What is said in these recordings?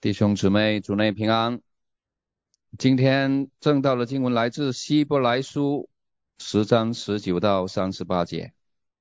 弟兄姊妹，主内平安。今天正道的经文来自希伯来书10章19到38节。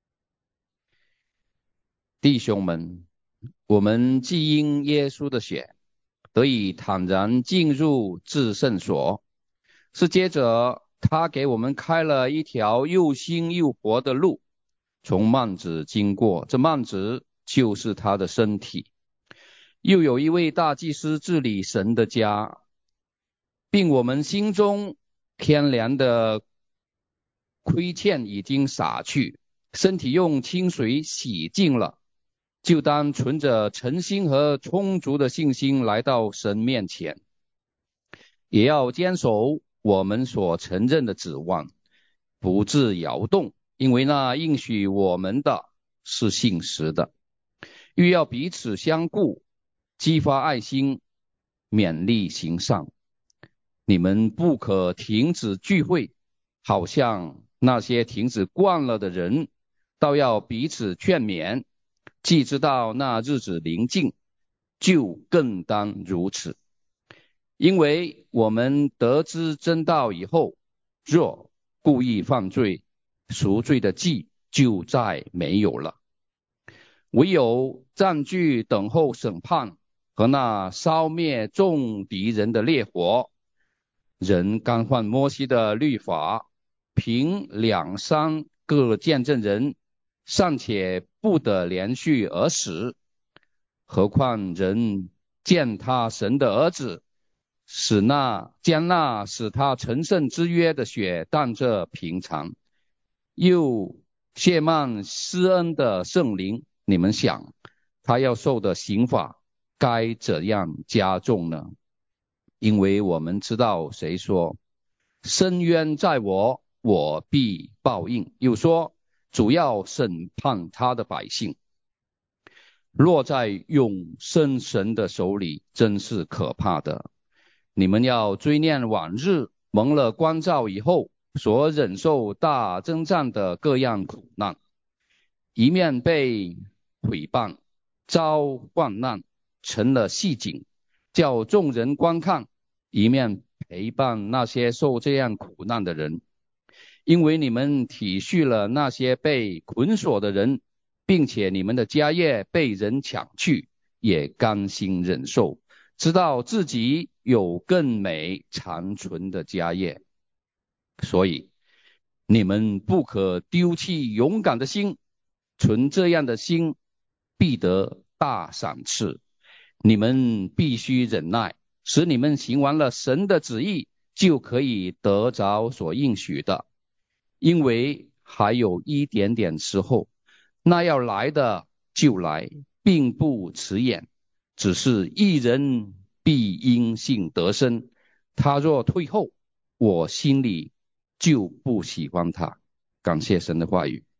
弟兄们，我们既因耶稣的血得以坦然进入至圣所，是接着他给我们开了一条又新又活的路，从幔子经过，这幔子就是他的身体。又有一位大祭司治理神的家，并我们心中天然的亏欠已经洒去，身体用清水洗净了，就当存着诚心和充足的信心来到神面前，也要坚守我们所承认的指望，不致摇动，因为那应许我们的是信实的。又要彼此相顾，激发爱心，勉励行善。你们不可停止聚会，好像那些停止惯了的人，倒要彼此劝勉。既知道那日子临近，就更当如此。因为我们得知真道以后，若故意犯罪，赎罪的祭就再没有了，唯有占据等候审判和那烧灭众敌人的烈火。人干犯摩西的律法，凭2、3个见证人，尚且不得连续而死，何况人见他神的儿子，将那使他成圣之约的血当作平常，又谢曼施恩的圣灵，你们想他要受的刑罚该怎样加重呢？因为我们知道谁说深渊在我，我必报应，又说主要审判他的百姓。落在永生神的手里，真是可怕的。你们要追念往日蒙了光照以后所忍受大征战的各样苦难，一面被毁谤，遭患难，成了戏景，叫众人观看，一面陪伴那些受这样苦难的人。因为你们体恤了那些被捆锁的人，并且你们的家业被人抢去，也甘心忍受，知道自己有更美长存的家业。所以你们不可丢弃勇敢的心，存这样的心，必得大赏赐。你们必须忍耐，使你们行完了神的旨意，就可以得着所应许的。因为还有一点点时候，那要来的就来，并不迟延。只是一人必因信得生，他若退后，我心里就不喜欢他。感谢神的话语。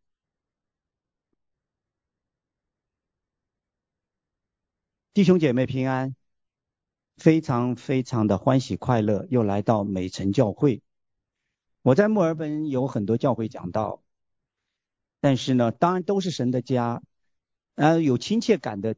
弟兄姐妹平安，非常非常的欢喜快乐，又来到美城教会。我在墨尔本有很多教会讲道，但是呢，当然都是神的家，有亲切感的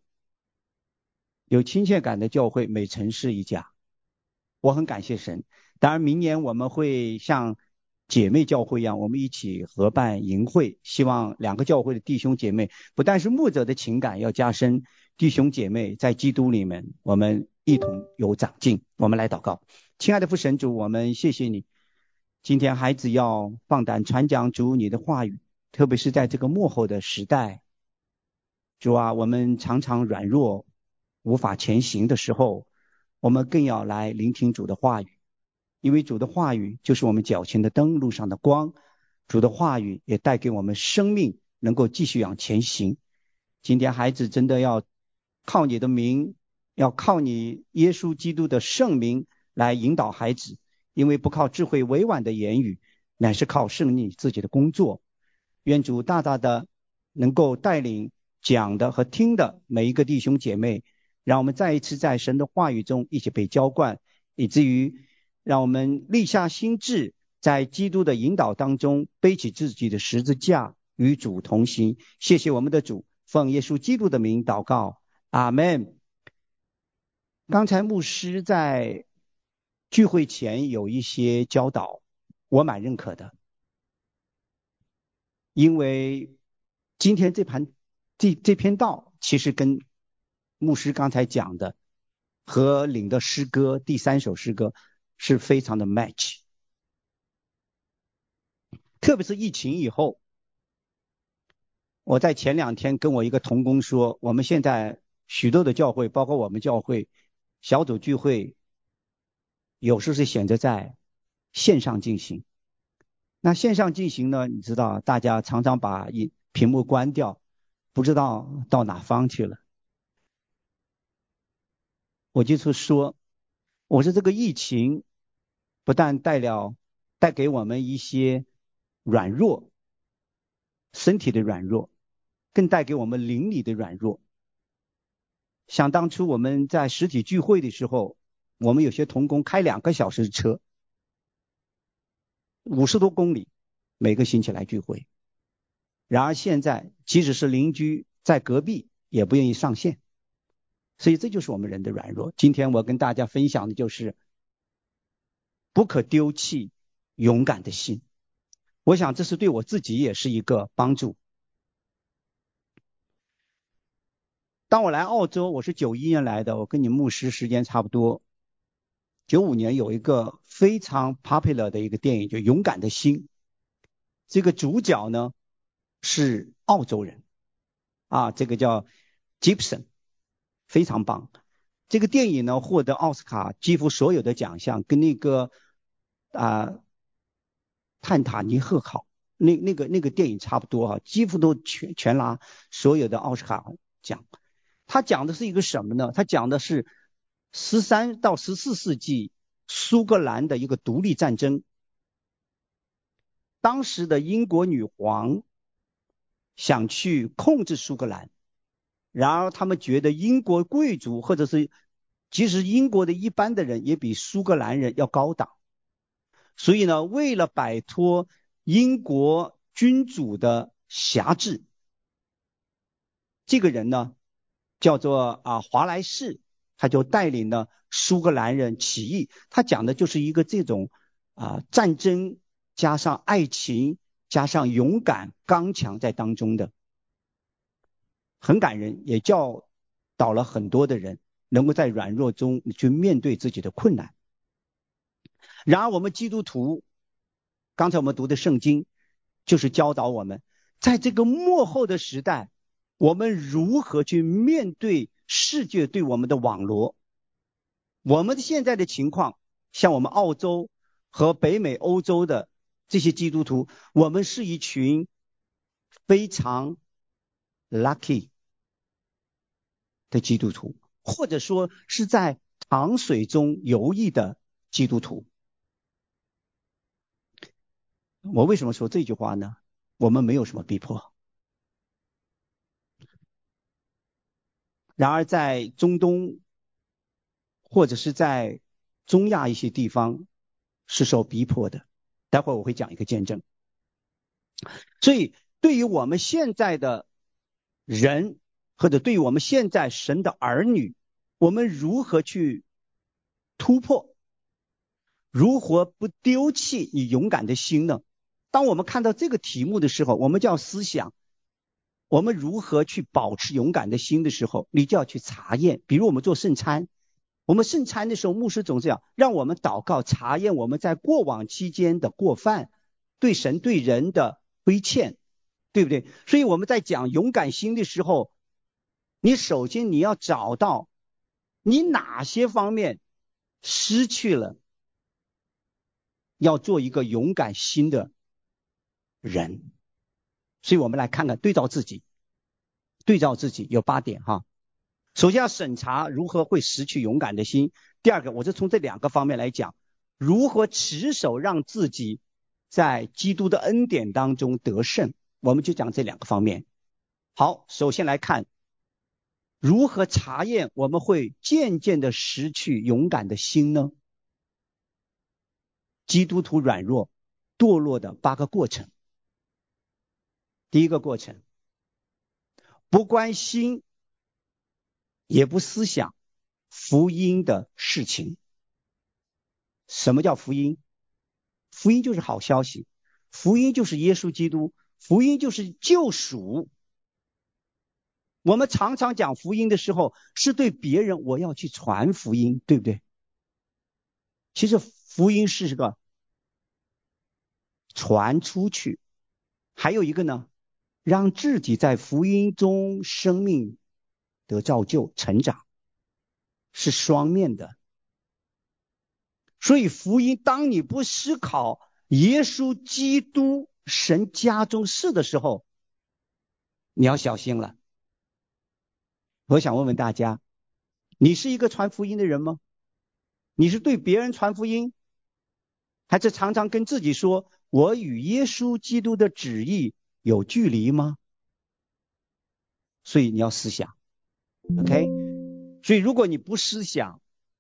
教会，美城是一家，我很感谢神。当然明年我们会像姐妹教会一样，我们一起合办营会，希望2个教会的弟兄姐妹不但是牧者的情感要加深，弟兄姐妹在基督里面我们一同有长进。我们来祷告。亲爱的父神主，我们谢谢你，今天孩子要放胆传讲主你的话语，特别是在这个末后的时代，主啊，我们常常软弱无法前行的时候，我们更要来聆听主的话语，因为主的话语就是我们脚前的灯，路上的光。主的话语也带给我们生命，能够继续往前行。今天孩子真的要靠你的名，要靠你耶稣基督的圣名来引导孩子，因为不靠智慧委婉的言语，乃是靠圣灵自己的工作。愿主大大的能够带领讲的和听的每一个弟兄姐妹，让我们再一次在神的话语中一起被浇灌，以至于让我们立下心志，在基督的引导当中背起自己的十字架，与主同行。谢谢我们的主，奉耶稣基督的名祷告，阿们。 刚才牧师在聚会前有一些教导，我蛮认可的，因为今天这篇道其实跟牧师刚才讲的和领的诗歌第3首诗歌是非常的 match。 特别是疫情以后，我在前2天跟我一个同工说，我们现在许多的教会，包括我们教会小组聚会，有时是选择在线上进行。那线上进行呢，你知道大家常常把屏幕关掉，不知道到哪方去了。我就是说，我说这个疫情不但带给我们一些软弱，身体的软弱，更带给我们灵里的软弱。想当初我们在实体聚会的时候，我们有些同工开2个小时的车，50多公里，每个星期来聚会。然而现在即使是邻居在隔壁也不愿意上线，所以这就是我们人的软弱。今天我跟大家分享的就是不可丢弃勇敢的心，我想这是对我自己也是一个帮助。当我来澳洲，我是91年来的，我跟你牧师时间差不多。95年有一个非常 popular 的一个电影，就《勇敢的心》，这个主角呢是澳洲人啊，这个叫 Gibson， 非常棒。这个电影呢获得奥斯卡几乎所有的奖项，跟那个泰坦尼克号那个电影差不多啊，几乎都全拿所有的奥斯卡奖。他讲的是一个什么呢？他讲的是13到14世纪苏格兰的一个独立战争。当时的英国女皇想去控制苏格兰，然而他们觉得英国贵族或者是即使英国的一般的人也比苏格兰人要高档，所以呢，为了摆脱英国君主的辖制，这个人呢叫做华莱士，他就带领了苏格兰人起义。他讲的就是一个这种战争加上爱情加上勇敢刚强在当中的，很感人，也教导了很多的人能够在软弱中去面对自己的困难。然而我们基督徒，刚才我们读的圣经就是教导我们，在这个末后的时代，我们如何去面对世界对我们的网罗。我们现在的情况，像我们澳洲和北美欧洲的这些基督徒，我们是一群非常 lucky 的基督徒，或者说是在糖水中游弋的基督徒。我为什么说这句话呢？我们没有什么逼迫。然而在中东或者是在中亚一些地方是受逼迫的，待会儿我会讲一个见证。所以对于我们现在的人，或者对于我们现在神的儿女，我们如何去突破，如何不丢弃你勇敢的心呢？当我们看到这个题目的时候，我们就要思想我们如何去保持勇敢的心的时候，你就要去查验。比如我们做圣餐，我们圣餐的时候，牧师总是讲让我们祷告查验我们在过往期间的过犯，对神对人的亏欠，对不对？所以我们在讲勇敢心的时候，你首先你要找到你哪些方面失去了，要做一个勇敢心的人。所以我们来看看对照自己有8点哈。首先要审查如何会失去勇敢的心。第二个，我是从这2个方面来讲，如何持守让自己在基督的恩典当中得胜，我们就讲这2个方面。好，首先来看如何查验我们会渐渐的失去勇敢的心呢？基督徒软弱堕落的8个过程。第一个过程，不关心也不思想福音的事情。什么叫福音？福音就是好消息，福音就是耶稣基督，福音就是救赎。我们常常讲福音的时候，是对别人我要去传福音，对不对？其实福音是个传出去，还有一个呢，让自己在福音中生命得造就成长，是双面的。所以福音，当你不思考耶稣基督神家中事的时候，你要小心了。我想问问大家，你是一个传福音的人吗？你是对别人传福音，还是常常跟自己说我与耶稣基督的旨意有距离吗？所以你要思想 OK。 所以如果你不思想，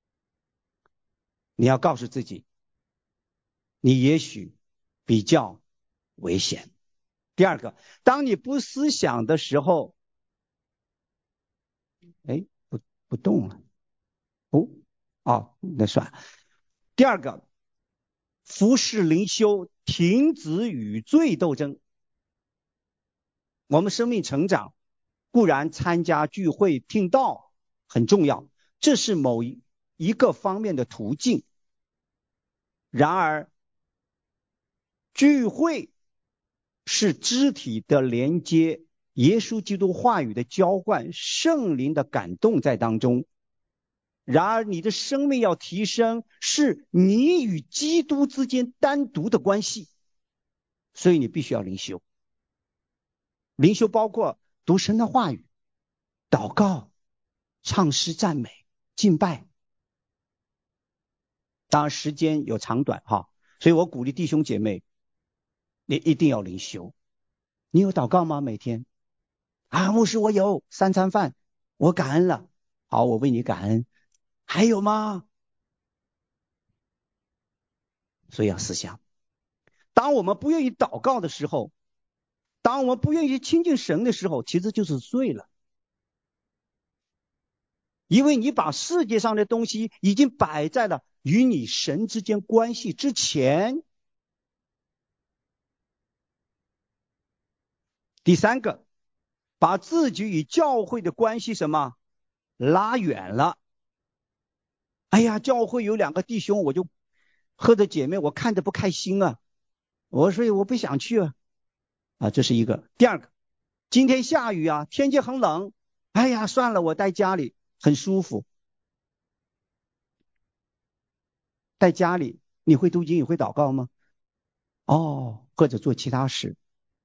你要告诉自己，你也许比较危险。第二个，当你不思想的时候，不动了，那算了。第二个，服事灵修，停止与罪斗争。我们生命成长，固然参加聚会听道很重要，这是某一个方面的途径。然而聚会是肢体的连接，耶稣基督话语的浇灌，圣灵的感动在当中。然而你的生命要提升，是你与基督之间单独的关系，所以你必须要灵修。灵修包括读神的话语、祷告、唱诗赞美、敬拜。当然时间有长短哈，所以我鼓励弟兄姐妹，你一定要灵修。你有祷告吗？每天牧师我有3餐饭，我感恩了。好，我为你感恩。还有吗？所以要思想，当我们不愿意祷告的时候，当我们不愿意亲近神的时候，其实就是罪了。因为你把世界上的东西已经摆在了与你神之间关系之前。第三个，把自己与教会的关系拉远了。哎呀，教会有2个弟兄，我就或者姐妹，我看着不开心啊，所以我不想去这是一个。第二个，今天下雨啊，天气很冷，哎呀，算了，我在家里很舒服。在家里你会读经，你会祷告吗？或者做其他事。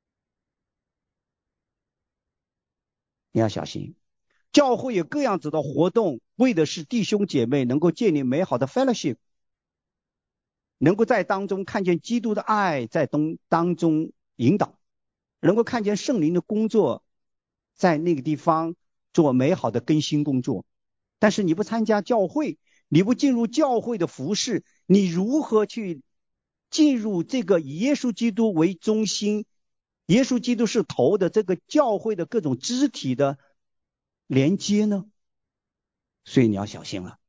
你要小心，教会有各样子的活动，为的是弟兄姐妹能够建立美好的 fellowship， 能够在当中看见基督的爱在当中引导，能够看见圣灵的工作在那个地方做美好的更新工作。但是你不参加教会，你不进入教会的服事，你如何去进入这个以耶稣基督为中心，耶稣基督是头的这个教会的各种肢体的连接呢？所以你要小心了。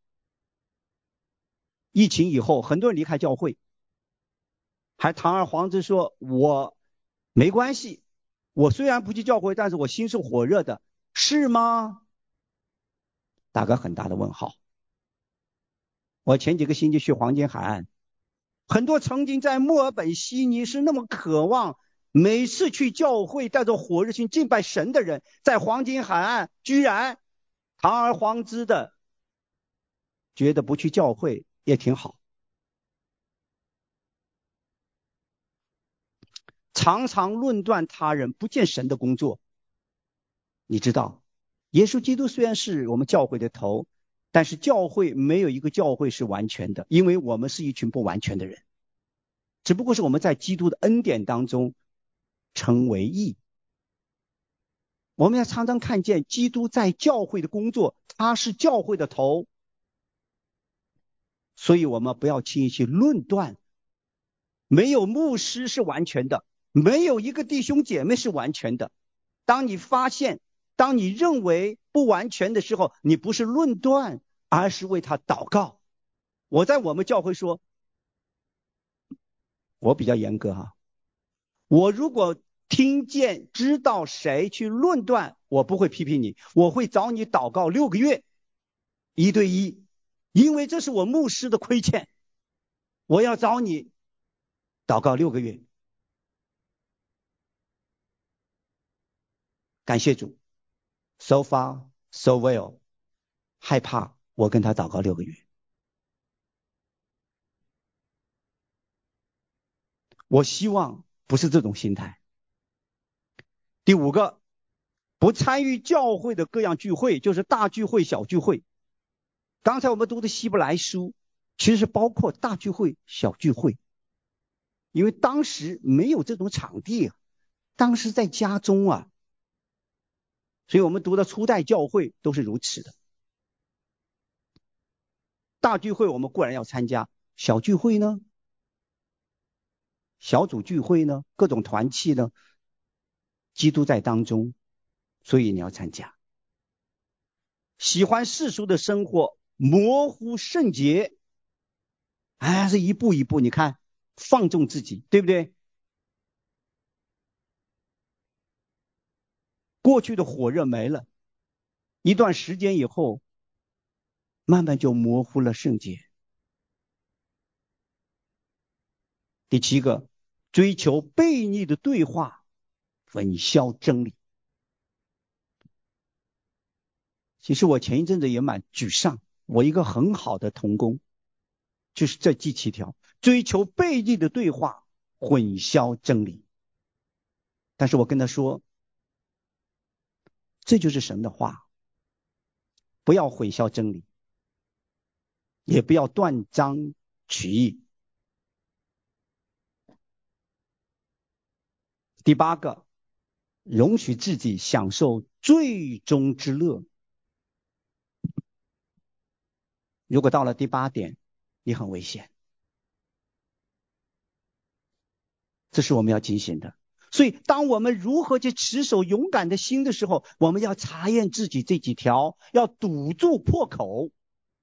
疫情以后很多人离开教会，还堂而皇之说我没关系，我虽然不去教会，但是我心是火热的，是吗？打个很大的问号。我前几个星期去黄金海岸，很多曾经在墨尔本悉尼是那么渴望每次去教会带着火热心敬拜神的人，在黄金海岸居然堂而皇之的觉得不去教会也挺好。常常论断他人，不见神的工作。你知道耶稣基督虽然是我们教会的头，但是教会没有一个教会是完全的，因为我们是一群不完全的人，只不过是我们在基督的恩典当中成为义。我们要常常看见基督在教会的工作，他是教会的头，所以我们不要轻易去论断。没有牧师是完全的，没有一个弟兄姐妹是完全的。当你发现，当你认为不完全的时候，你不是论断， 而是为他祷告。我在我们教会说，我比较严格哈，我如果听见知道谁去论断，我不会批评你，我会找你祷告6个月，1对1，因为这是我牧师的亏欠，我要找你祷告6个月。感谢主 ，so far so well， 害怕我跟他祷告6个月。我希望不是这种心态。第5个，不参与教会的各样聚会，就是大聚会、小聚会。刚才我们读的希伯来书，其实是包括大聚会、小聚会，因为当时没有这种场地啊，当时在家中啊，所以我们读的初代教会都是如此的。大聚会我们固然要参加，小聚会呢？小组聚会呢？各种团契呢？基督在当中，所以你要参加。喜欢世俗的生活，模糊圣洁，是一步一步，你看放纵自己，对不对？过去的火热没了，一段时间以后，慢慢就模糊了圣洁。第7个，追求悖逆的对话，混淆真理。其实我前一阵子也蛮沮丧，我一个很好的同工，就是这第7条，追求悖逆的对话，混淆真理。但是我跟他说，这就是神的话，不要混淆真理，也不要断章取义。第8个，容许自己享受最终之乐。如果到了第8点，也很危险。这是我们要警醒的。所以当我们如何去持守勇敢的心的时候，我们要查验自己这几条，要堵住破口。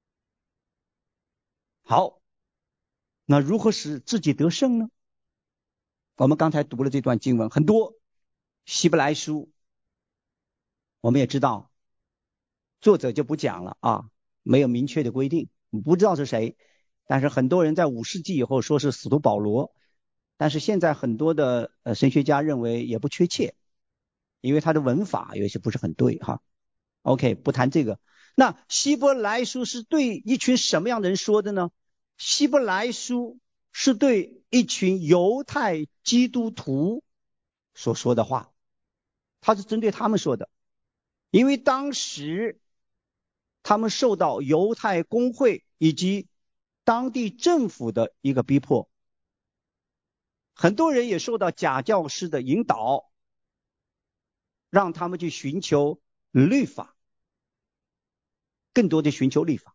好，那如何使自己得胜呢？我们刚才读了这段经文，很多希伯来书，我们也知道作者就不讲了啊，没有明确的规定，不知道是谁。但是很多人在5世纪以后说是使徒保罗，但是现在很多的神学家认为也不确切，因为他的文法有些不是很对哈。OK， 不谈这个。那希伯来书是对一群什么样的人说的呢？希伯来书是对一群犹太基督徒所说的话，他是针对他们说的，因为当时他们受到犹太公会以及当地政府的一个逼迫，很多人也受到假教师的引导，让他们去寻求律法，更多的寻求律法。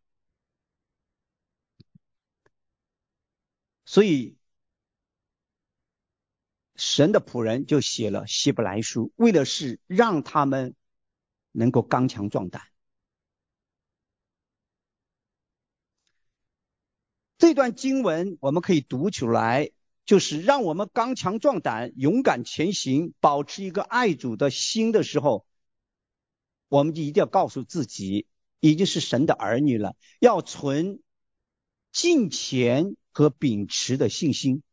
所以神的仆人就写了希伯来书，为的是让他们能够刚强壮胆。这段经文我们可以读出来，就是让我们刚强壮胆，勇敢前行，保持一个爱主的心的时候，我们就一定要告诉自己，已经是神的儿女了，要存敬虔和秉持的信心。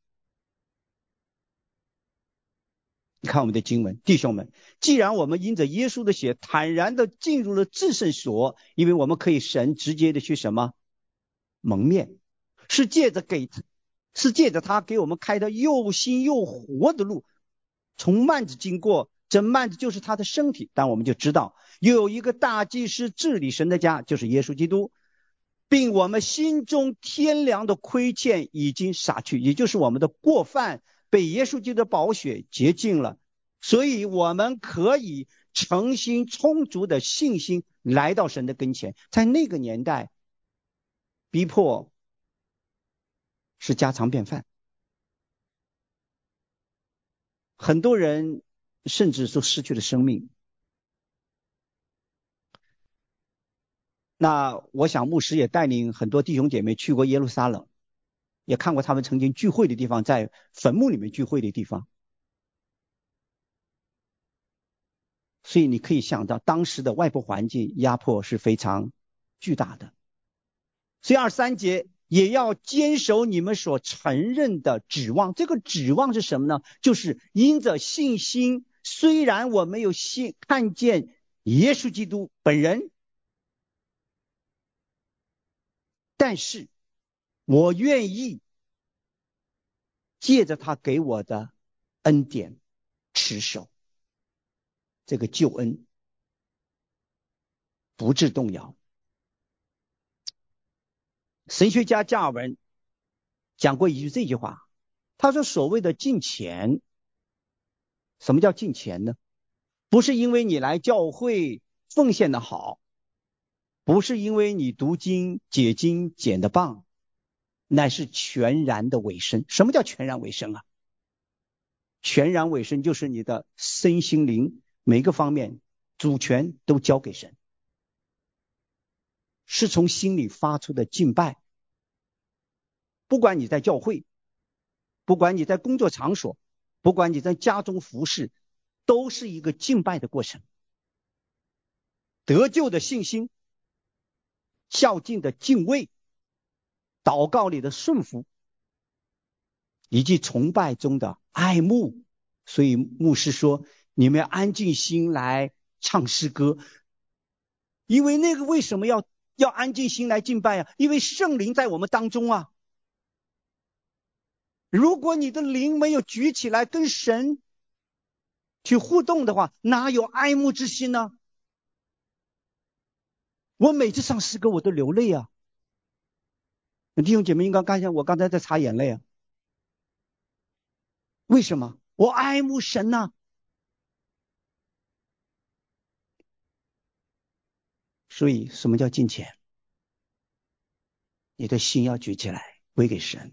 你看我们的经文，弟兄们，既然我们因着耶稣的血坦然的进入了至圣所，因为我们可以神直接的去什么蒙面，是借着他给我们开的又新又活的路，从幔子经过，这幔子就是他的身体。但我们就知道又有一个大祭司治理神的家，就是耶稣基督，并我们心中天良的亏欠已经洒去，也就是我们的过犯被耶稣基督的宝血洁净了，所以我们可以诚心充足的信心来到神的跟前。在那个年代，逼迫是家常便饭，很多人甚至都失去了生命。 那我想牧师也带领很多弟兄姐妹去过耶路撒冷，也看过他们曾经聚会的地方，在坟墓里面聚会的地方。所以你可以想到当时的外部环境压迫是非常巨大的。所以23节也要坚守你们所承认的指望。这个指望是什么呢？就是因着信心，虽然我没有看见耶稣基督本人，但是我愿意借着他给我的恩典持守这个救恩，不致动摇。神学家加尔文讲过一句这句话，他说所谓的敬虔，什么叫敬虔呢？不是因为你来教会奉献的好，不是因为你读经解经解的棒，乃是全然的委身。什么叫全然委身啊？全然委身就是你的身心灵每个方面主权都交给神，是从心里发出的敬拜。不管你在教会，不管你在工作场所，不管你在家中服侍，都是一个敬拜的过程。得救的信心，孝敬的敬畏，祷告里的顺服，以及崇拜中的爱慕。所以牧师说，你们要安静心来唱诗歌。因为那个为什么要安静心来敬拜啊？因为圣灵在我们当中啊。如果你的灵没有举起来跟神去互动的话，哪有爱慕之心呢？我每次唱诗歌我都流泪啊。弟兄姐妹应该看一下，我刚才在擦眼泪啊。为什么？我爱慕神啊。所以什么叫敬虔？你的心要举起来归给神。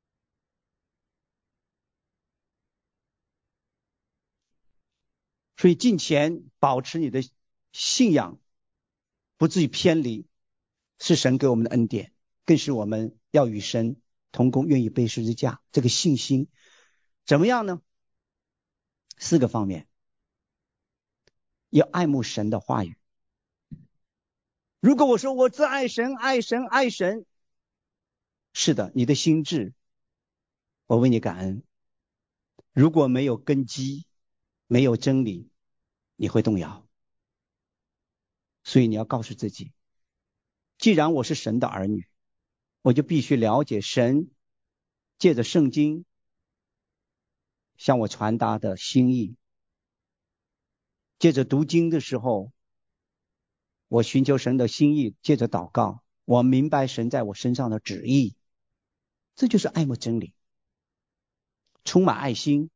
所以敬虔保持你的信仰不至于偏离，是神给我们的恩典，更是我们要与神同工，愿意背十字架。这个信心怎么样呢？4个方面。要爱慕神的话语。如果我说我只爱神爱神爱神，是的，你的心智我为你感恩。如果没有根基，没有真理，你会动摇。所以你要告诉自己，既然我是神的儿女，我就必须了解神借着圣经向我传达的心意。借着读经的时候，我寻求神的心意，借着祷告，我明白神在我身上的旨意。这就是爱慕真理，充满爱心。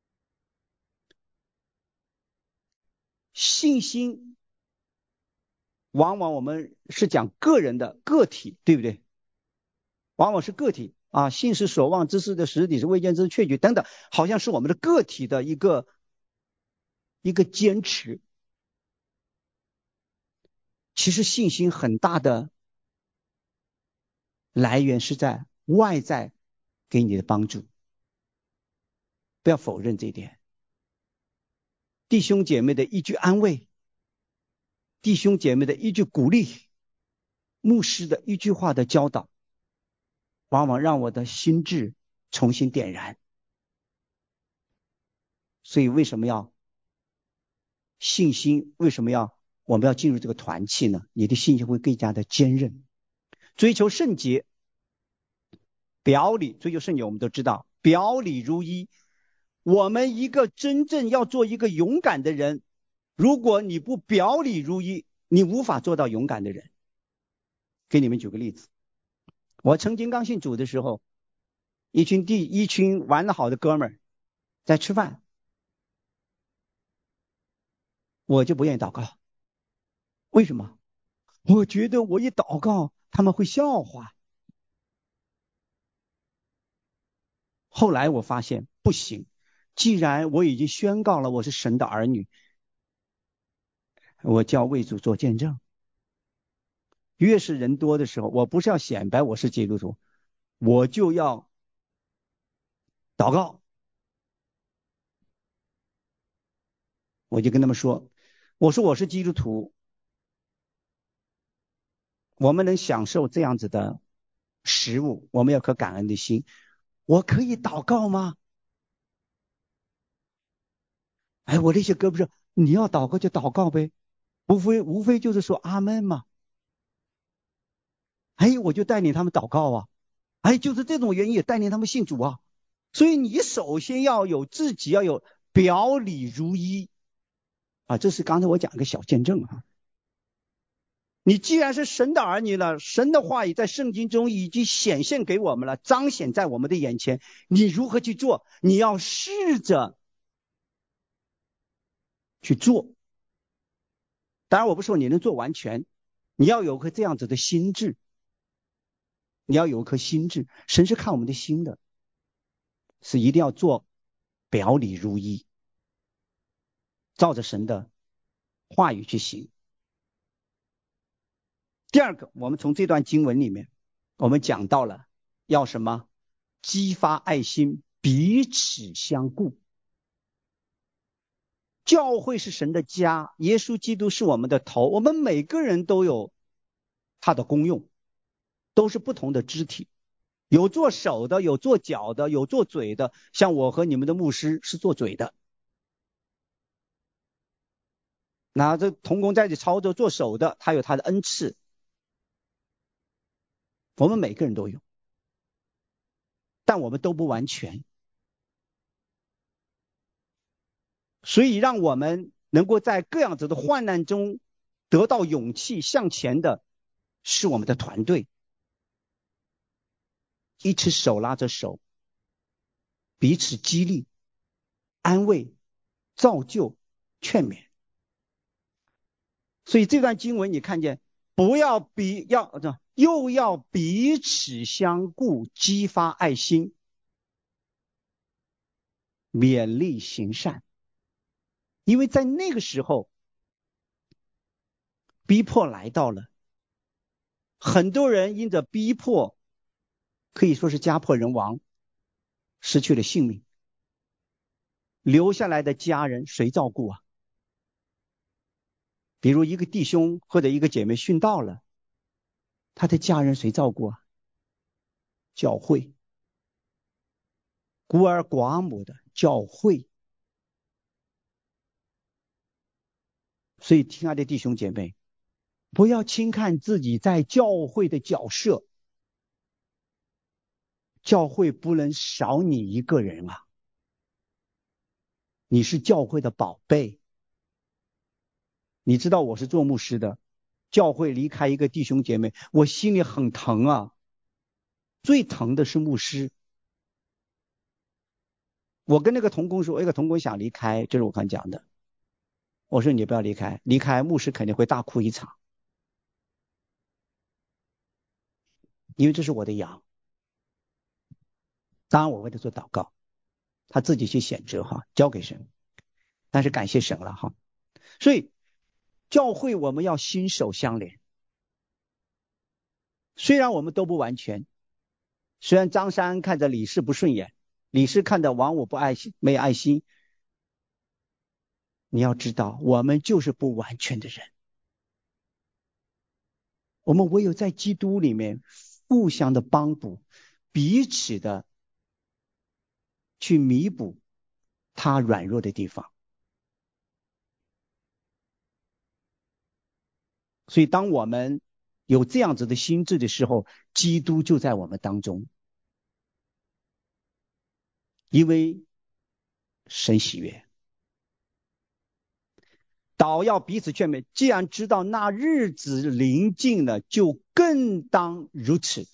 信心往往我们是讲个人的个体，对不对？往往是个体啊，信是所望之事的实底，是未见之事确据等等，好像是我们的个体的一个坚持。其实信心很大的来源是在外在给你的帮助，不要否认这一点。弟兄姐妹的一句安慰，弟兄姐妹的一句鼓励，牧师的一句话的教导，往往让我的心智重新点燃。所以为什么要信心？为什么我们要进入这个团契呢？你的信心会更加的坚韧。追求圣洁，表里追求圣洁，我们都知道表里如一。我们一个真正要做一个勇敢的人，如果你不表里如一，你无法做到勇敢的人。给你们举个例子，我曾经刚信主的时候，一群玩得好的哥们儿在吃饭，我就不愿意祷告。为什么？我觉得我一祷告他们会笑话。后来我发现不行，既然我已经宣告了我是神的儿女，我就要为主做见证。 越是人多的时候，我不是要显摆我是基督徒，我就要祷告。我就跟他们说，我说我是基督徒，我们能享受这样子的食物，我们有颗感恩的心。我可以祷告吗？哎，我那些哥不是，你要祷告就祷告呗，无非就是说阿门嘛。哎，我就带领他们祷告啊，哎，就是这种原因也带领他们信主啊。所以你首先要有自己要有表里如一啊，这是刚才我讲一个小见证啊。你既然是神的儿女了，神的话语在圣经中已经显现给我们了，彰显在我们的眼前，你如何去做？你要试着去做。当然我不说你能做完全，你要有颗这样子的心智，你要有一颗心智。神是看我们的心的，是一定要做表里如一，照着神的话语去行。第二个，我们从这段经文里面，我们讲到了要什么？激发爱心，彼此相顾。教会是神的家，耶稣基督是我们的头，我们每个人都有他的功用，都是不同的肢体，有做手的，有做脚的，有做嘴的，像我和你们的牧师是做嘴的。那这同工在这操作做手的，他有他的恩赐，我们每个人都有，但我们都不完全。所以让我们能够在各样子的患难中得到勇气向前的是我们的团队，一起手拉着手，彼此激励、安慰、造就、劝勉。所以这段经文你看见，不要又要彼此相顾，激发爱心，勉励行善。因为在那个时候逼迫来到了，很多人因着逼迫可以说是家破人亡，失去了性命，留下来的家人谁照顾啊？比如一个弟兄或者一个姐妹殉道了，他的家人谁照顾啊？教会。孤儿寡母的教会。所以亲爱的弟兄姐妹，不要轻看自己在教会的角色，教会不能少你一个人啊，你是教会的宝贝。你知道我是做牧师的，教会离开一个弟兄姐妹，我心里很疼啊，最疼的是牧师。我跟那个同工说，那个同工想离开，就是我刚讲的，我说你不要离开，离开牧师肯定会大哭一场，因为这是我的羊。当然我为他做祷告，他自己去选择哈，交给神，但是感谢神了哈。所以教会我们要心手相连，虽然我们都不完全，虽然张三看着李四不顺眼，李四看着王五不爱心，没有爱心，你要知道我们就是不完全的人，我们唯有在基督里面互相的帮补，彼此的去弥补他软弱的地方。所以当我们有这样子的心智的时候，基督就在我们当中，因为神喜悦。倒要彼此劝勉，既然知道那日子临近了，就更当如此。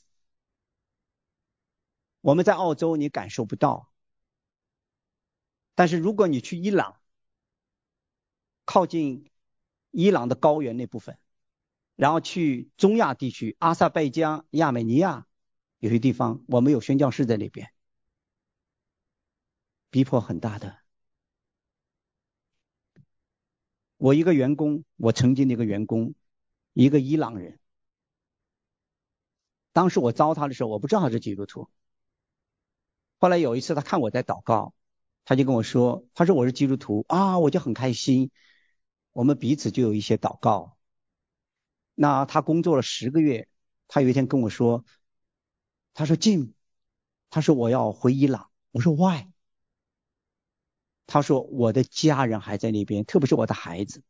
我们在澳洲你感受不到，但是如果你去伊朗，靠近伊朗的高原那部分，然后去中亚地区，阿塞拜疆、亚美尼亚有些地方，我们有宣教士在那边，逼迫很大的。我一个员工，我曾经的一个员工，一个伊朗人， 当时我招他的时候，我不知道他是基督徒。后来有一次他看我在祷告，他就跟我说，他说我是基督徒啊，我就很开心，我们彼此就有一些祷告。那他工作了10个月，他有一天跟我说，他说 Jim， 他说我要回伊朗。我说 Why？ 他说我的家人还在那边，特别是我的孩子，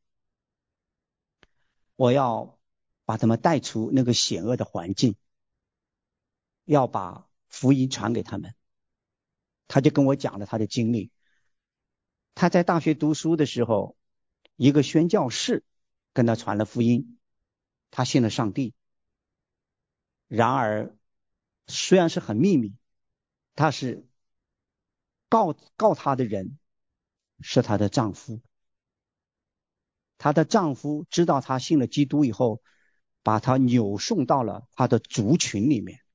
我要把他们带出那个险恶的环境，要把福音传给他们。他就跟我讲了他的经历。他在大学读书的时候，一个宣教士跟他传了福音，他信了上帝。然而虽然是很秘密，他是告他的人是她的丈夫。她的丈夫知道她信了基督以后，把她扭送到了他的族群里面，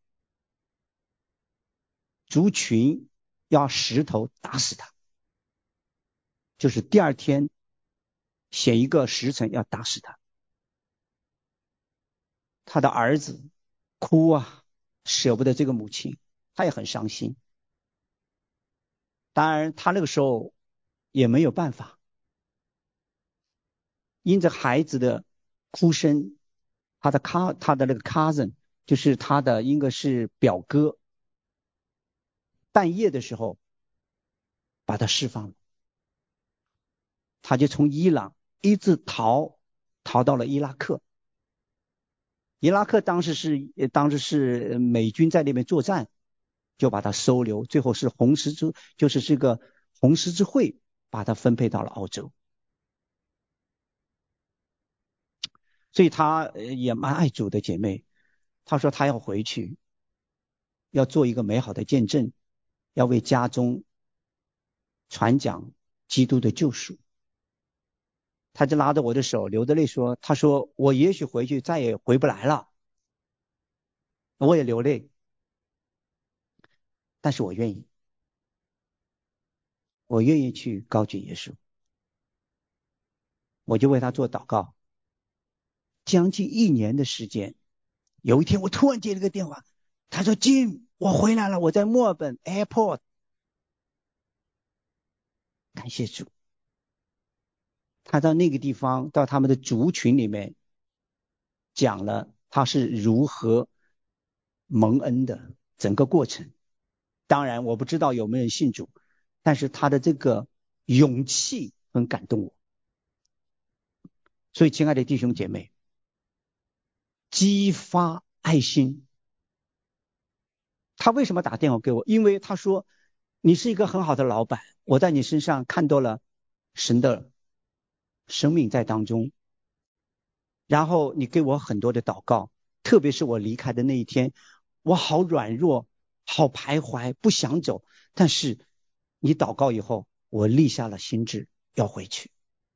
族群要石头打死她，就是第二天写一个时辰要打死她。他的儿子哭啊，舍不得这个母亲，他也很伤心。当然他那个时候也没有办法，因着孩子的哭声，他的那个 cousin， 就是他的应该是表哥，半夜的时候把他释放了。他就从伊朗一直逃到了伊拉克。伊拉克当时是美军在那边作战，就把他收留，最后是就是这个红十字会把他分配到了澳洲。所以他也蛮爱主的姐妹。他说他要回去，要做一个美好的见证，要为家中传讲基督的救赎。他就拉着我的手流着泪说，他说我也许回去再也回不来了。我也流泪，但是我愿意去高举耶稣。我就为他做祷告。将近1年的时间，有一天我突然接了个电话，他说 Jim， 我回来了，我在墨尔本 airport。 感谢主。他到那个地方，到他们的族群里面讲了他是如何蒙恩的整个过程。当然我不知道有没有人信主，但是他的这个勇气很感动我。所以亲爱的弟兄姐妹，激发爱心。他为什么打电话给我？因为他说你是一个很好的老板，我在你身上看到了神的生命在当中，然后你给我很多的祷告，特别是我离开的那一天，我好软弱，好徘徊，不想走，但是你祷告以后，我立下了心志要回去。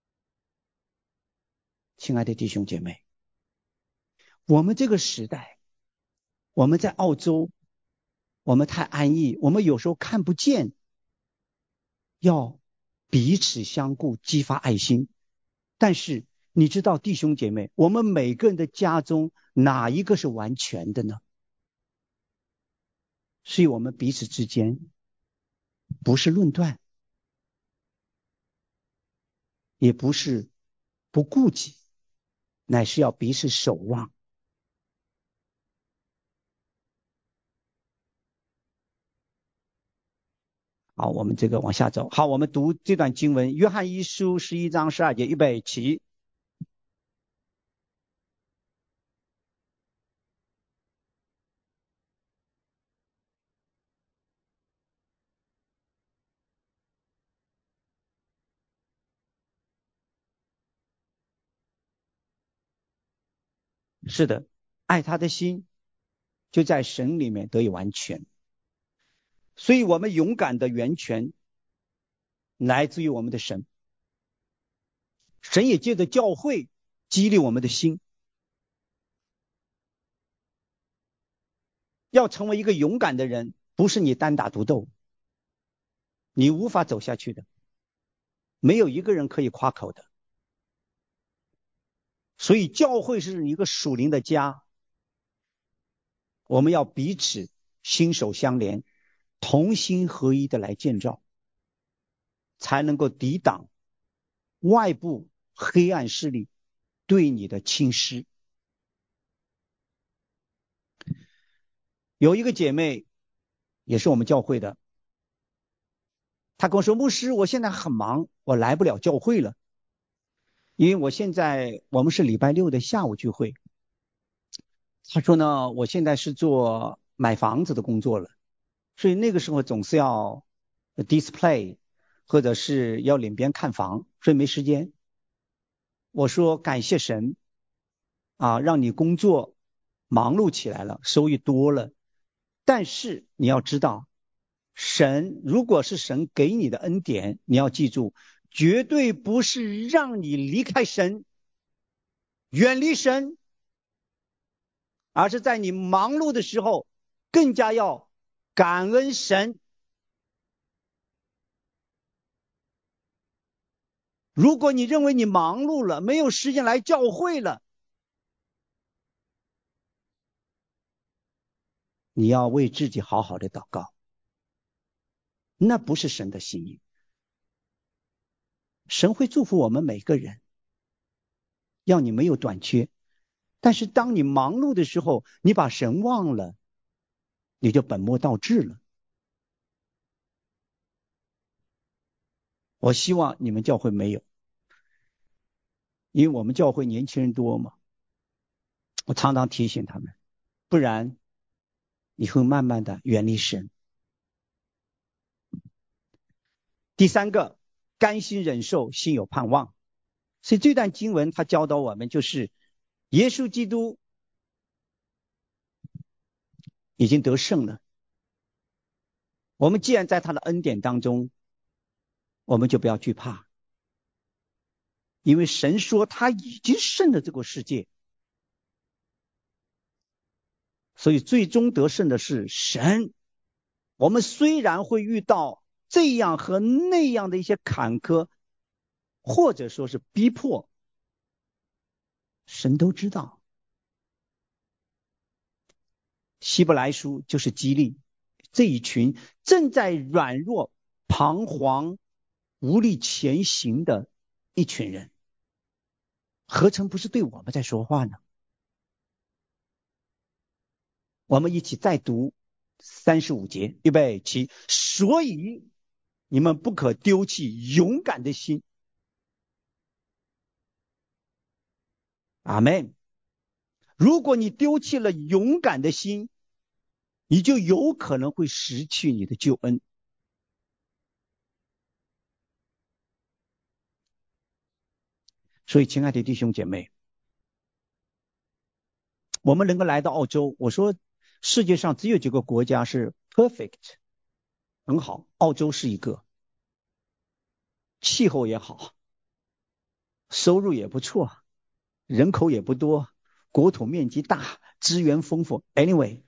亲爱的弟兄姐妹，我们这个时代，我们在澳洲，我们太安逸，我们有时候看不见，要彼此相顾，激发爱心。但是你知道弟兄姐妹，我们每个人的家中哪一个是完全的呢？所以我们彼此之间不是论断，也不是不顾及，乃是要彼此守望。好，我们这个往下走。好，我们读这段经文，约翰一书11章12节，预备起。是的，爱他的心就在神里面得以完全。所以我们勇敢的源泉来自于我们的神，神也借着教会激励我们的心。要成为一个勇敢的人，不是你单打独斗，你无法走下去的，没有一个人可以夸口的。所以教会是一个属灵的家， 我们要彼此心手相连，同心合一的来建造，才能够抵挡外部黑暗势力对你的侵蚀。有一个姐妹也是我们教会的，她跟我说，牧师，我现在很忙，我来不了教会了，因为我们是礼拜六的下午聚会。她说呢，我现在是做买房子的工作了，所以那个时候总是要 display 或者是要领别人看房，所以没时间。我说感谢神啊，让你工作忙碌起来了，收益多了，但是你要知道，如果是神给你的恩典，你要记住，绝对不是让你离开神，远离神，而是在你忙碌的时候更加要感恩神。如果你认为你忙碌了，没有时间来教会了，你要为自己好好的祷告，那不是神的心意。神会祝福我们每个人，要你没有短缺，但是当你忙碌的时候，你把神忘了，你就本末倒置了。我希望你们教会没有，因为我们教会年轻人多嘛，我常常提醒他们，不然你会慢慢的远离神。第三个，甘心忍受，心有盼望。所以这段经文它教导我们，就是耶稣基督已经得胜了，我们既然在他的恩典当中，我们就不要惧怕，因为神说他已经胜了这个世界，所以最终得胜的是神。我们虽然会遇到这样和那样的一些坎坷，或者说是逼迫，神都知道。希伯来书就是激励这一群正在软弱、彷徨、无力前行的一群人，何曾不是对我们在说话呢？我们一起再读35节，预备起。所以你们不可丢弃勇敢的心。阿们。如果你丢弃了勇敢的心，你就有可能会失去你的救恩。所以亲爱的弟兄姐妹，我们能够来到澳洲，我说世界上只有几个国家是 perfect 很好，澳洲是一个，气候也好，收入也不错，人口也不多，国土面积大，资源丰富， anyway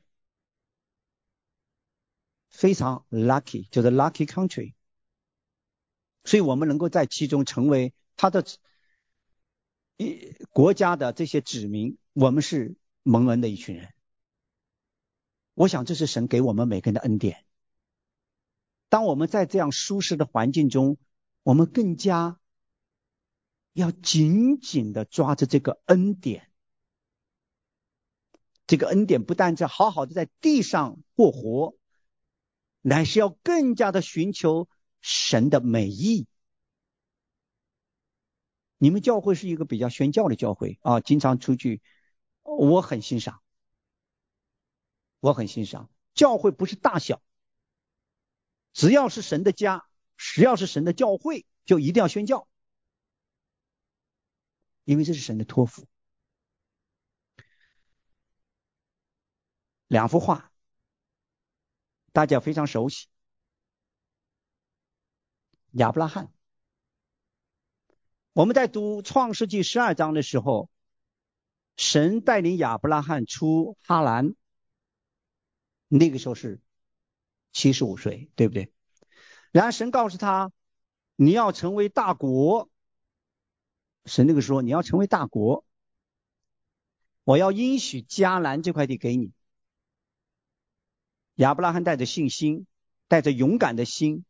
非常 lucky， 就是 lucky country。 所以我们能够在其中成为他的国家的这些子民，我们是蒙恩的一群人。我想这是神给我们每个人的恩典。当我们在这样舒适的环境中，我们更加要紧紧的抓着这个恩典。这个恩典不但在好好的在地上过活，乃是要更加的寻求神的美意。你们教会是一个比较宣教的教会啊，经常出去，我很欣赏。教会不是大小，只要是神的家，只要是神的教会，就一定要宣教，因为这是神的托付。两幅画大家非常熟悉，亚伯拉罕。我们在读创世纪12章的时候，神带领亚伯拉罕出哈兰，那个时候是75岁，对不对？然后神告诉他，你要成为大国。神那个时候你要成为大国，我要应许迦南这块地给你。 亚伯拉罕带着信心，带着勇敢的心，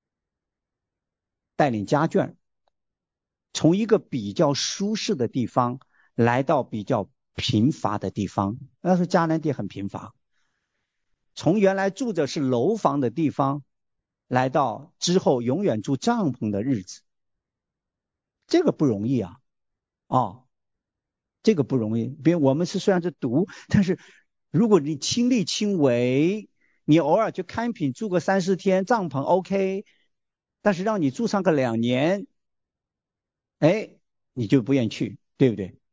带领家眷，从一个比较舒适的地方来到比较贫乏的地方。那时候迦南地很贫乏，从原来住着是楼房的地方，来到之后永远住帐篷的日子，这个不容易啊！这个不容易。比如我们虽然是读，但是如果你亲力亲为，你偶尔去看品住个3-4天，帐篷 OK， 但是让你住上个2年，你就不愿去，对不对？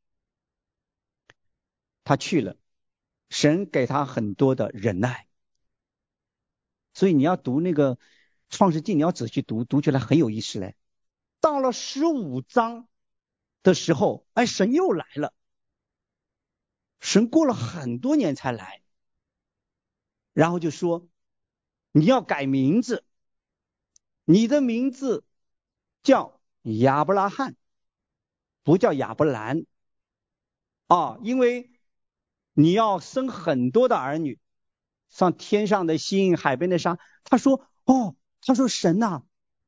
他去了，神给他很多的忍耐。所以你要读那个创世纪，你要仔细读，读起来很有意思嘞。到了15章的时候，神又来了。神过了很多年才来，然后就说你要改名字，你的名字叫亚伯拉罕，不叫亚伯兰因为你要生很多的儿女，像天上的星，海边的沙。他说神啊，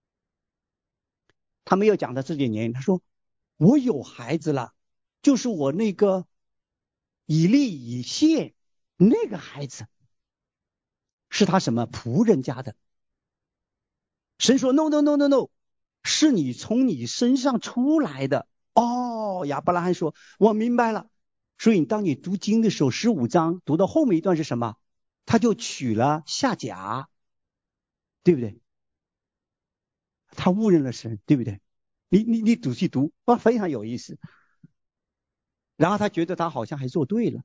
他没有讲他自己的年龄，他说我有孩子了，就是我那个以利以谢那个孩子，是他什么仆人家的。神说 no， 是你从你身上出来的。亚伯拉罕说我明白了。所以当你读经的时候，15章读到后面一段是什么？他就娶了夏甲，对不对？他误认了神，对不对？你仔细读，非常有意思。然后他觉得他好像还做对了。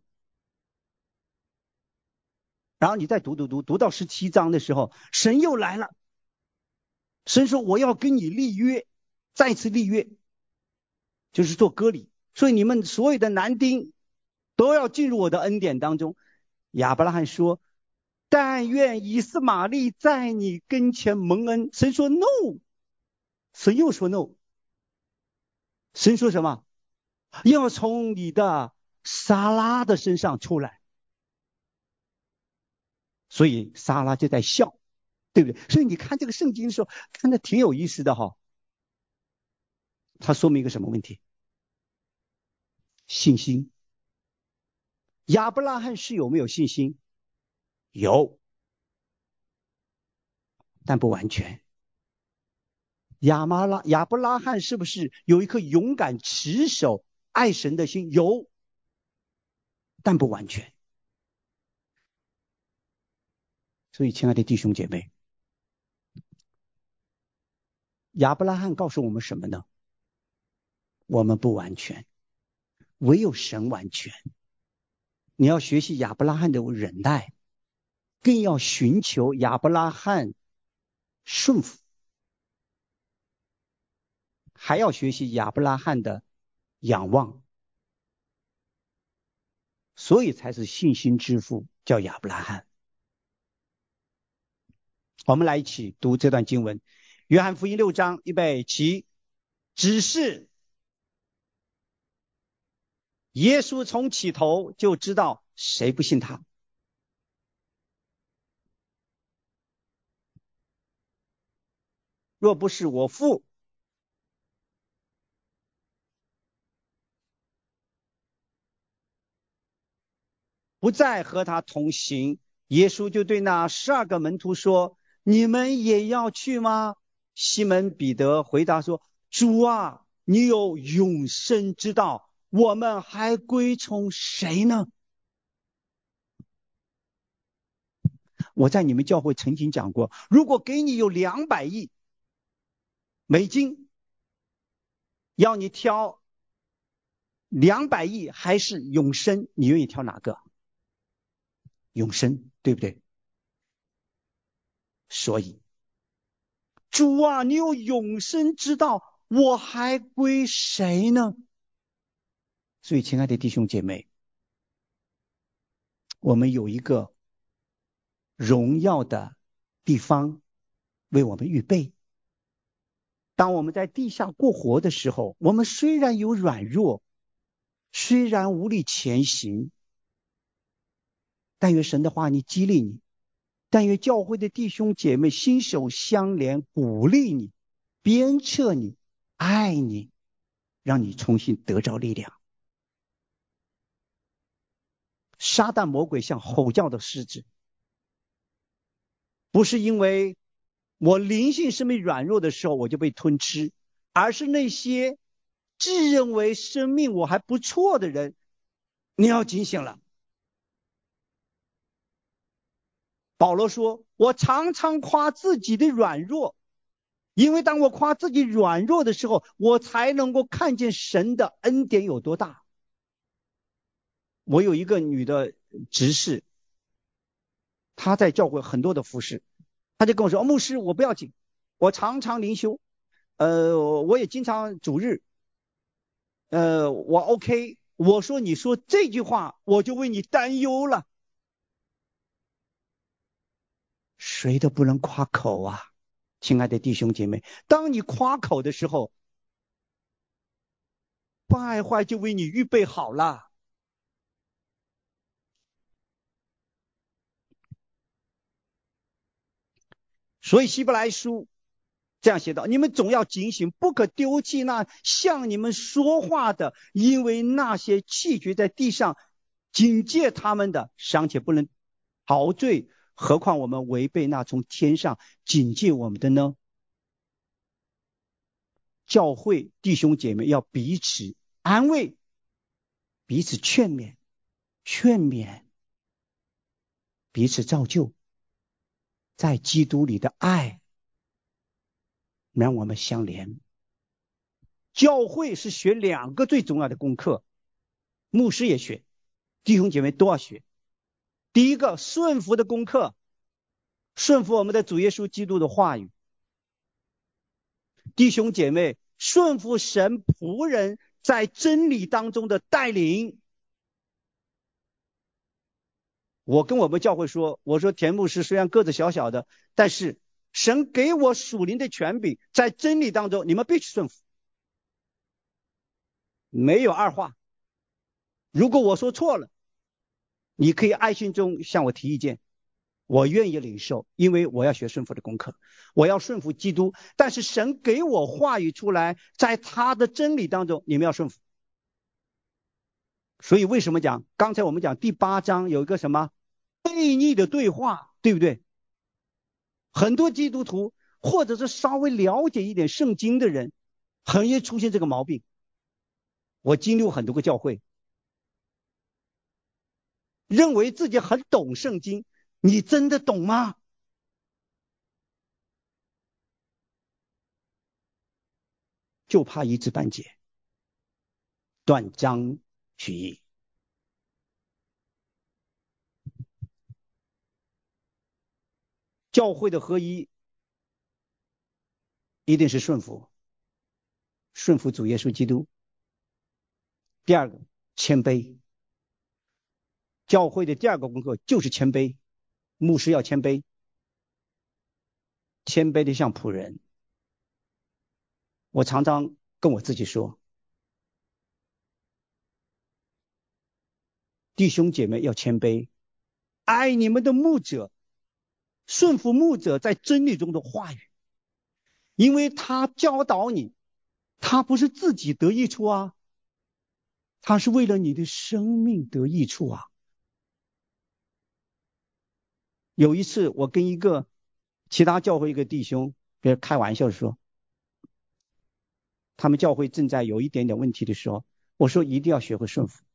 然后你再读到17章的时候，神又来了。神说我要跟你立约，再次立约，就是做割礼。所以你们所有的男丁都要进入我的恩典当中。亚伯拉罕说但愿以斯玛利在你跟前蒙恩。神说 no， 神又说 no。 神说什么？要从你的撒拉的身上出来。所以撒拉就在笑，对不对？所以你看这个圣经的时候看得挺有意思的它说明一个什么问题？信心。亚伯拉罕是有没有信心？有，但不完全。亚伯拉罕是不是有一颗勇敢持守爱神的心？有，但不完全。所以亲爱的弟兄姐妹，亚伯拉罕告诉我们什么呢？我们不完全，唯有神完全。你要学习亚伯拉罕的忍耐，更要寻求亚伯拉罕顺服，还要学习亚伯拉罕的仰望，所以才是信心之父，叫亚伯拉罕。我们来一起读这段经文，约翰福音6章，预备起。只是耶稣从起头就知道谁不信他。若不是我父不再和他同行，耶稣就对那12个门徒说，你们也要去吗？西门彼得回答说，主啊，你有永生之道，我们还归从谁呢？我在你们教会曾经讲过，如果给你有200亿美金，要你挑200亿还是永生，你愿意挑哪个？永生，对不对？所以主啊，你有永生之道，我还归谁呢？所以亲爱的弟兄姐妹，我们有一个荣耀的地方为我们预备。当我们在地下过活的时候，我们虽然有软弱，虽然无力前行，但愿神的话你激励你， 但愿教会的弟兄姐妹心手相连，鼓励你，鞭策你，爱你，让你重新得着力量。撒旦魔鬼像吼叫的狮子，不是因为我灵性生命软弱的时候我就被吞吃，而是那些自认为生命我还不错的人，你要警醒了。保罗说，我常常夸自己的软弱，因为当我夸自己软弱的时候，我才能够看见神的恩典有多大。我有一个女的执事，她在教会很多的服侍，她就跟我说，牧师我不要紧，我常常灵修，我也经常主日，我 OK。 我说你说这句话我就为你担忧了。谁都不能夸口啊，亲爱的弟兄姐妹，当你夸口的时候，败坏就为你预备好了。所以希伯来书这样写道，你们总要警醒，不可丢弃那向你们说话的，因为那些弃绝在地上警戒他们的，尚且不能逃罪，何况我们违背那从天上警戒我们的呢？教会弟兄姐妹要彼此安慰，彼此劝勉，彼此造就，在基督里的爱让我们相连。教会是学两个最重要的功课，牧师也学，弟兄姐妹都要学。第一个，顺服的功课，顺服我们的主耶稣基督的话语。弟兄姐妹，顺服神仆人在真理当中的带领。我跟我们教会说，我说田牧师虽然个子小小的，但是神给我属灵的权柄，在真理当中你们必须顺服，没有二话。如果我说错了，你可以爱心中向我提意见，我愿意领受，因为我要学顺服的功课，我要顺服基督。但是神给我话语出来，在他的真理当中你们要顺服。所以为什么讲刚才我们讲第8章有一个什么悖逆的对话，对不对？很多基督徒或者是稍微了解一点圣经的人，很容易出现这个毛病。我经历过很多个教会，认为自己很懂圣经，你真的懂吗？就怕一知半解，断章取义。教会的合一一定是顺服主耶稣基督。第二个，谦卑。教会的第二个功课就是谦卑，牧师要谦卑，谦卑的像仆人。我常常跟我自己说，弟兄姐妹要谦卑，爱你们的牧者，顺服牧者在真理中的话语，因为他教导你，他不是自己得益处啊，他是为了你的生命得益处啊。有一次我跟一个其他教会一个弟兄别人开玩笑说，他们教会正在有一点点问题的时候，我说一定要学会顺服。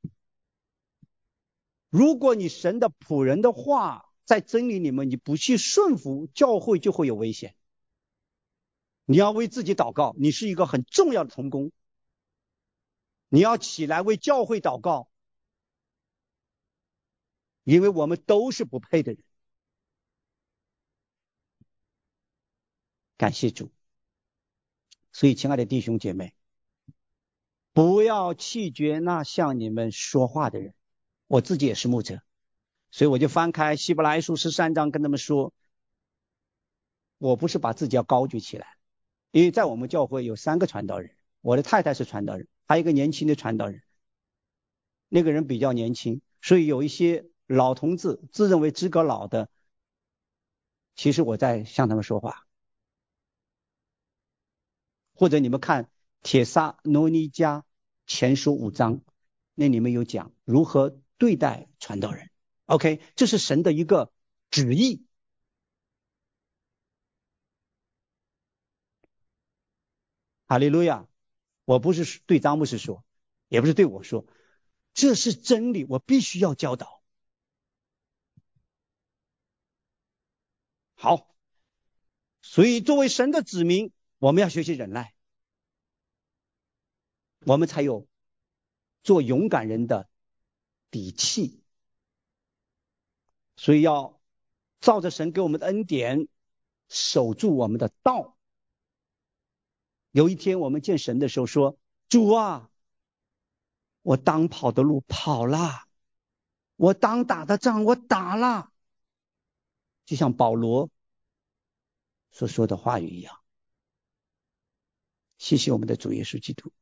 如果你神的仆人的话在真理里面你不去顺服，教会就会有危险。你要为自己祷告，你是一个很重要的同工，你要起来为教会祷告，因为我们都是不配的人。感谢主。所以亲爱的弟兄姐妹，不要弃绝那向你们说话的人。我自己也是牧者，所以我就翻开希伯来书13章跟他们说，我不是把自己要高举起来，因为在我们教会有3个传道人，我的太太是传道人，还有一个年轻的传道人，那个人比较年轻，所以有一些老同志自认为资格老的其实我在向他们说话。或者你们看帖撒罗尼迦前书5章，那里面有讲如何对待传道人。OK， 这是神的一个旨意。哈利路亚！我不是对张牧师说，也不是对我说，这是真理，我必须要教导。好，所以作为神的子民，我们要学习忍耐，我们才有做勇敢人的底气。所以要照着神给我们的恩典，守住我们的道。有一天我们见神的时候说，主啊，我当跑的路跑了，我当打的仗我打了，就像保罗所说的话语一样。谢谢我们的主耶稣基督。